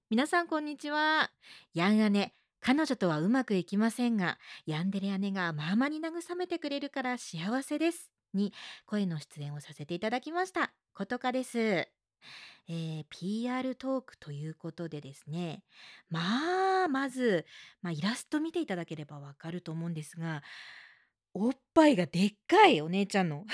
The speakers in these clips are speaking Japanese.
皆さんこんにちは。ヤン姉、彼女とはうまくいきませんが、ヤンデレ姉がママに慰めてくれるから幸せです。に声の出演をさせていただきました。ことかです。PR トークということでですね、まず、イラスト見ていただければわかると思うんですが、おっぱいがでっかいお姉ちゃんの。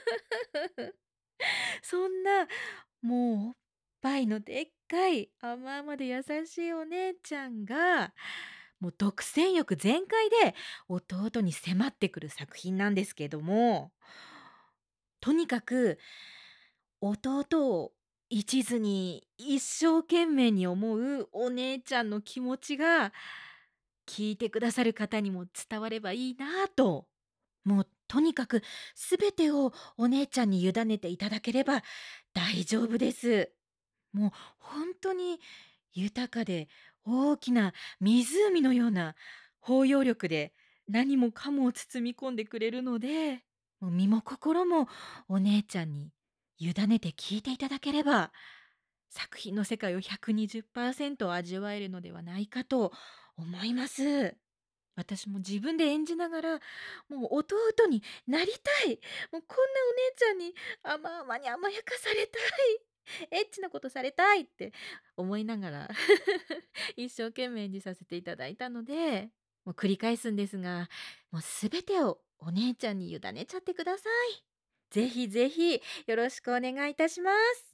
そんな、もうおっぱいのでっかい甘々で優しいお姉ちゃんが、もう独占欲全開で弟に迫ってくる作品なんですけども、とにかく弟を一途に一生懸命に思うお姉ちゃんの気持ちが聞いてくださる方にも伝わればいいなと。もうとにかく全てをお姉ちゃんに委ねていただければ大丈夫です。もう本当に豊かで大きな湖のような包容力で何もかもを包み込んでくれるので、もう身も心もお姉ちゃんに委ねて聞いていただければ、作品の世界を120%味わえるのではないかと思います。私も自分で演じながら、もう弟になりたい。もうこんなお姉ちゃんに甘々に甘やかされたい。エッチなことされたいって思いながら一生懸命演じさせていただいたので、もう繰り返すんですが、もうすべてをお姉ちゃんに委ねちゃってください。ぜひぜひよろしくお願いいたします。